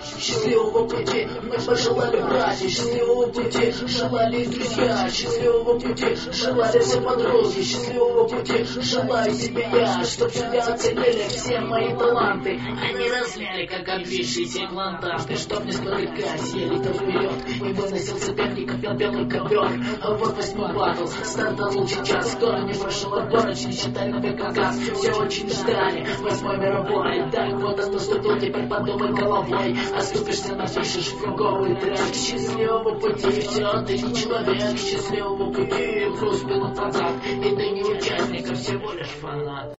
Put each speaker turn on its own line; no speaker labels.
Счастливого пути мы пожелали братья, счастливого пути желали друзья, счастливого пути желали все подруги, счастливого пути желаю себе я, чтоб судья оценили все мои таланты, они размяли, как обвисшиеся имплантанты, чтоб не спотыкаясь, еле-то вперед, и выносил соперника, пел белый ковер. А вот 8-й батл, старта лучший час, скоро не прошел отборочный, считай новый каркас, все очень ждали 8-й мировой, так вот он наступил, теперь подумай головой, оступишься, напишешь фиговый трек. Счастливого пути, все, ты не человек, счастливого пути, груз минут назад, и ты не участник, а всего лишь фанат.